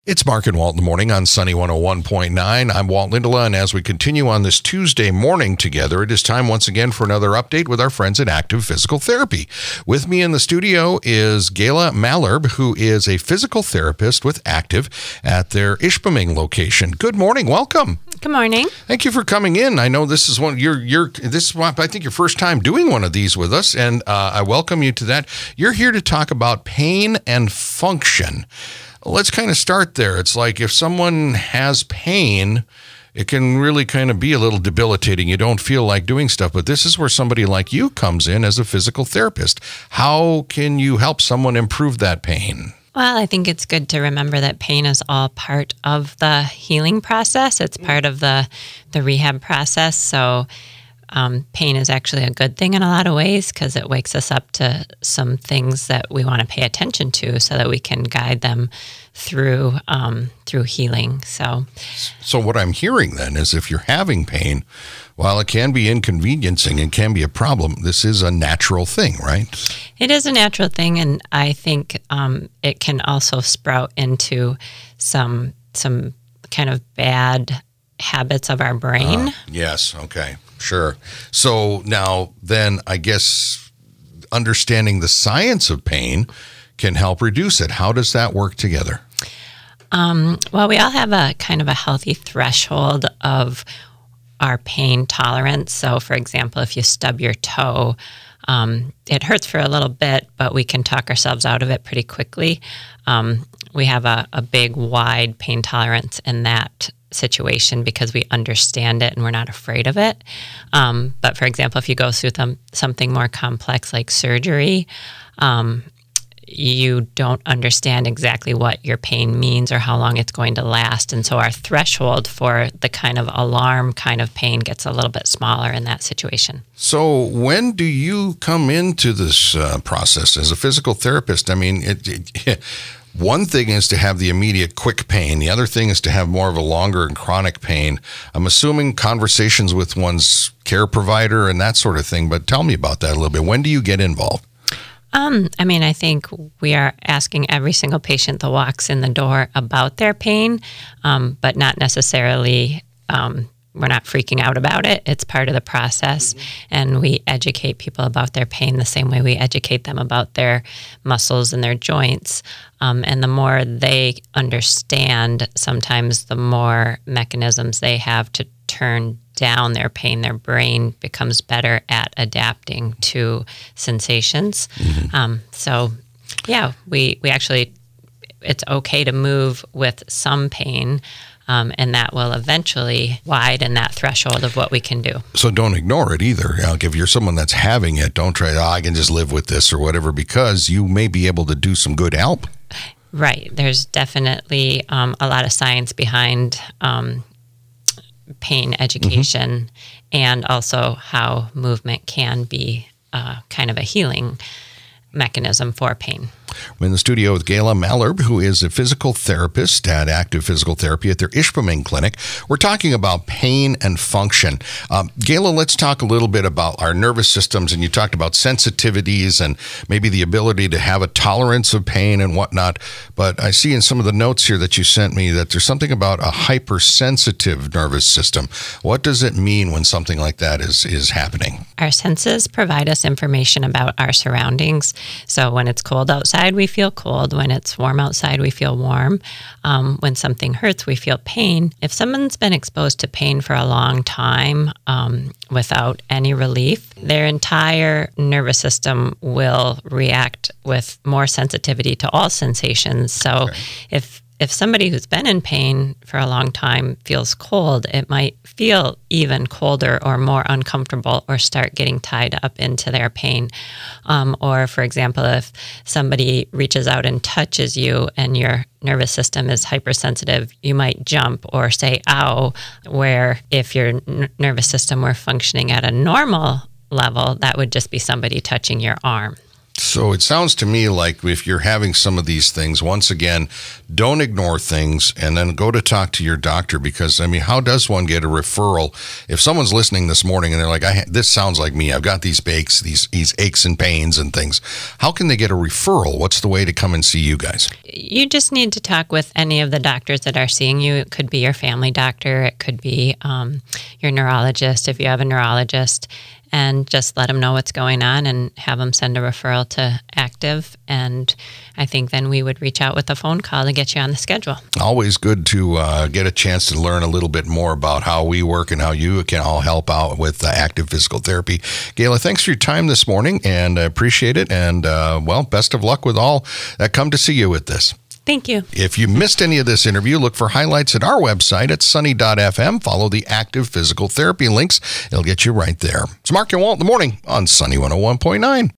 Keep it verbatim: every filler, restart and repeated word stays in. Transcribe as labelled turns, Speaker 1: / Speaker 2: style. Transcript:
Speaker 1: It's Mark and Walt in the morning on Sunny one oh one point nine. I'm Walt Lindola, and as we continue on this Tuesday morning together, it is time once again for another update with our friends at Active Physical Therapy. With me in the studio is Gayla Malherbe, who is a physical therapist with Active at their Ishpeming location. Good morning. Welcome.
Speaker 2: Good morning.
Speaker 1: Thank you for coming in. I know this is one you're you're this is I think your first time doing one of these with us, and uh, I welcome you to that. You're here to talk about pain and function. Let's kind of start there. It's like if someone has pain, it can really kind of be a little debilitating. You don't feel like doing stuff, but this is where somebody like you comes in as a physical therapist. How can you help someone improve that pain?
Speaker 2: Well, I think it's good to remember that pain is all part of the healing process. It's part of the, the rehab process. So um, pain is actually a good thing in a lot of ways because it wakes us up to some things that we want to pay attention to so that we can guide them through um, through healing. So,
Speaker 1: so what I'm hearing then is if you're having pain, while it can be inconveniencing and can be a problem, this is a natural thing, right?
Speaker 2: It is a natural thing, and I think um, it can also sprout into some some kind of bad habits of our brain.
Speaker 1: Uh, yes, okay, sure. So now then I guess understanding the science of pain can help reduce it. How does that work together?
Speaker 2: Um, well, we all have a kind of a healthy threshold of our pain tolerance. So, for example, if you stub your toe, um, it hurts for a little bit, but we can talk ourselves out of it pretty quickly. Um, we have a, a big, wide pain tolerance in that situation because we understand it and we're not afraid of it. Um, but, for example, if you go through them, something more complex like surgery, um, you don't understand exactly what your pain means or how long it's going to last. And so our threshold for the kind of alarm kind of pain gets a little bit smaller in that situation.
Speaker 1: So when do you come into this uh, process as a physical therapist? I mean, it, it, one thing is to have the immediate quick pain. The other thing is to have more of a longer and chronic pain. I'm assuming conversations with one's care provider and that sort of thing, but tell me about that a little bit. When do you get involved?
Speaker 2: Um, I mean, I think we are asking every single patient that walks in the door about their pain, um, but not necessarily, um, we're not freaking out about it. It's part of the process, mm-hmm. and we educate people about their pain the same way we educate them about their muscles and their joints. Um, and the more they understand, sometimes the more mechanisms they have to turn down their pain, their brain becomes better at adapting to sensations. Mm-hmm. Um, so, yeah, we, we actually, it's okay to move with some pain, um, and that will eventually widen that threshold of what we can do.
Speaker 1: So don't ignore it either. Like if you're someone that's having it, don't try, oh, I can just live with this or whatever, because you may be able to do some good help.
Speaker 2: Right. There's definitely um, a lot of science behind um pain education, mm-hmm. and also how movement can be uh, kind of a healing mechanism for pain.
Speaker 1: I'm in the studio with Gayla Malherbe, who is a physical therapist at Active Physical Therapy at their Ishpeming Clinic. We're talking about pain and function. Um, Gayla, let's talk a little bit about our nervous systems. And you talked about sensitivities and maybe the ability to have a tolerance of pain and whatnot. But I see in some of the notes here that you sent me that there's something about a hypersensitive nervous system. What does it mean when something like that is, is happening?
Speaker 2: Our senses provide us information about our surroundings. So when it's cold outside, we feel cold. When it's warm outside, we feel warm. Um, when something hurts, we feel pain. If someone's been exposed to pain for a long time um, without any relief, their entire nervous system will react with more sensitivity to all sensations. So okay. if If somebody who's been in pain for a long time feels cold, it might feel even colder or more uncomfortable or start getting tied up into their pain. Um, or, for example, if somebody reaches out and touches you and your nervous system is hypersensitive, you might jump or say, ow, where if your n- nervous system were functioning at a normal level, that would just be somebody touching your arm.
Speaker 1: So it sounds to me like if you're having some of these things, once again, don't ignore things and then go to talk to your doctor, because, I mean, how does one get a referral? If someone's listening this morning and they're like, I ha- this sounds like me, I've got these aches, these, these aches and pains and things, how can they get a referral? What's the way to come and see you guys?
Speaker 2: You just need to talk with any of the doctors that are seeing you. It could be your family doctor. It could be um, your neurologist if you have a neurologist. And just let them know what's going on and have them send a referral to Active. And I think then we would reach out with a phone call to get you on the schedule.
Speaker 1: Always good to uh, get a chance to learn a little bit more about how we work and how you can all help out with uh, Active Physical Therapy. Gayla, thanks for your time this morning, and I appreciate it. And, uh, well, best of luck with all that come to see you with this.
Speaker 2: Thank you.
Speaker 1: If you missed any of this interview, look for highlights at our website at sunny dot f m. Follow the Active Physical Therapy links. It'll get you right there. It's Mark and Walt in the morning on Sunny one oh one point nine.